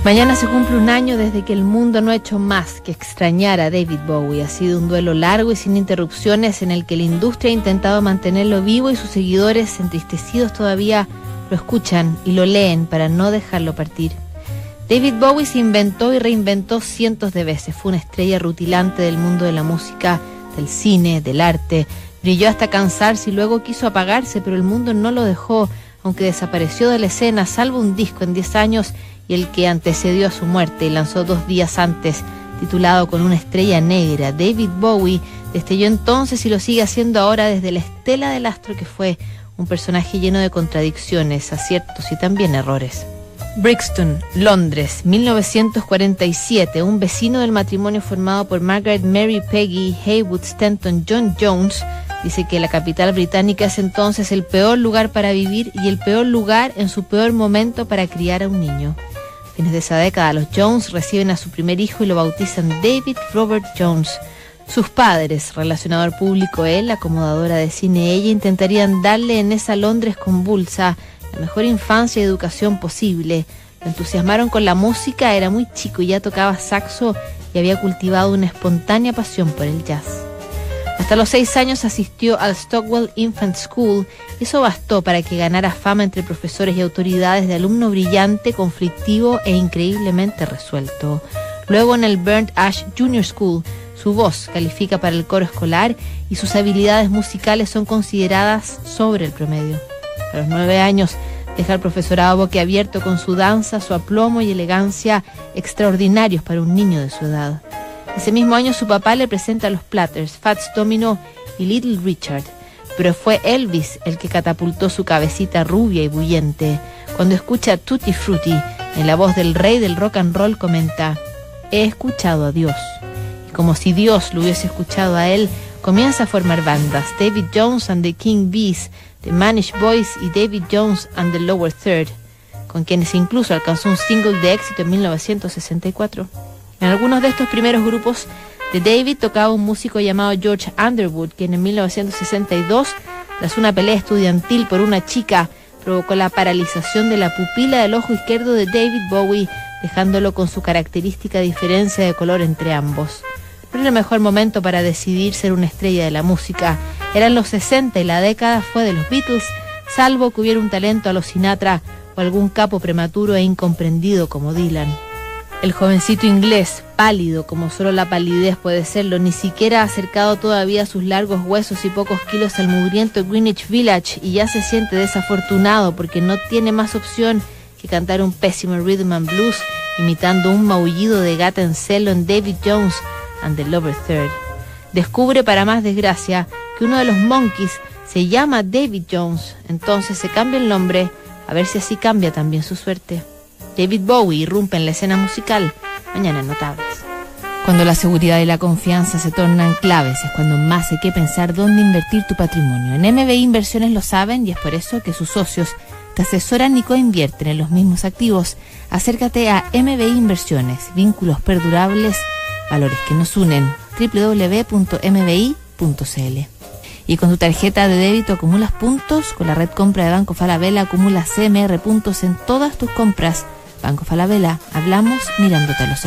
Mañana se cumple un año desde que el mundo no ha hecho más que extrañar a David Bowie. Ha sido un duelo largo y sin interrupciones en el que la industria ha intentado mantenerlo vivo y sus seguidores, entristecidos todavía, lo escuchan y lo leen para no dejarlo partir. David Bowie se inventó y reinventó cientos de veces. Fue una estrella rutilante del mundo de la música, del cine, del arte. Brilló hasta cansarse y luego quiso apagarse, pero el mundo no lo dejó, aunque desapareció de la escena, salvo un disco en 10 años y el que antecedió a su muerte y lanzó 2 días antes, titulado Con una estrella negra. David Bowie destelló entonces y lo sigue haciendo ahora desde la estela del astro que fue, un personaje lleno de contradicciones, aciertos y también errores. Brixton, Londres, 1947. Un vecino del matrimonio formado por Margaret Mary Peggy Haywood Stanton John Jones dice que la capital británica es entonces el peor lugar para vivir y el peor lugar en su peor momento para criar a un niño. A fines de esa década, los Jones reciben a su primer hijo y lo bautizan David Robert Jones. Sus padres, relacionador público él, acomodadora de cine ella, intentarían darle en esa Londres convulsa la mejor infancia y educación posible. Lo entusiasmaron con la música, era muy chico y ya tocaba saxo y había cultivado una espontánea pasión por el jazz. Hasta los 6 años asistió al Stockwell Infant School. Eso bastó para que ganara fama entre profesores y autoridades de alumno brillante, conflictivo e increíblemente resuelto. Luego en el Burnt Ash Junior School, su voz califica para el coro escolar y sus habilidades musicales son consideradas sobre el promedio. A los 9 años deja el profesorado boquiabierto con su danza, su aplomo y elegancia extraordinarios para un niño de su edad. Ese mismo año su papá le presenta a los Platters, Fats Domino y Little Richard, pero fue Elvis el que catapultó su cabecita rubia y bullente. Cuando escucha Tutti Frutti, en la voz del rey del rock and roll comenta: he escuchado a Dios. Y como si Dios lo hubiese escuchado a él, comienza a formar bandas: David Jones and the King Bees, The Manish Boys y David Jones and the Lower Third, con quienes incluso alcanzó un single de éxito en 1964. En algunos de estos primeros grupos de David tocaba un músico llamado George Underwood, quien en 1962, tras una pelea estudiantil por una chica, provocó la paralización de la pupila del ojo izquierdo de David Bowie, dejándolo con su característica diferencia de color entre ambos. No era el mejor momento para decidir ser una estrella de la música. Eran los 60 y la década fue de los Beatles, salvo que hubiera un talento a los Sinatra o algún capo prematuro e incomprendido como Dylan. El jovencito inglés, pálido como solo la palidez puede serlo, ni siquiera ha acercado todavía sus largos huesos y pocos kilos al mugriento Greenwich Village y ya se siente desafortunado porque no tiene más opción que cantar un pésimo rhythm and blues imitando un maullido de gata en celo en David Jones and the Lower Third. Descubre, para más desgracia, que uno de los Monkees se llama David Jones, entonces se cambia el nombre a ver si así cambia también su suerte. David Bowie irrumpe en la escena musical, mañana en Notables. Cuando la seguridad y la confianza se tornan claves es cuando más hay que pensar dónde invertir tu patrimonio. En MBI Inversiones lo saben y es por eso que sus socios te asesoran y coinvierten en los mismos activos. Acércate a MBI Inversiones, vínculos perdurables, valores que nos unen. www.mbi.cl. Y con tu tarjeta de débito acumulas puntos. Con la red compra de Banco Falabella acumulas CMR puntos en todas tus compras. Banco Falabella, hablamos mirándote a los ojos.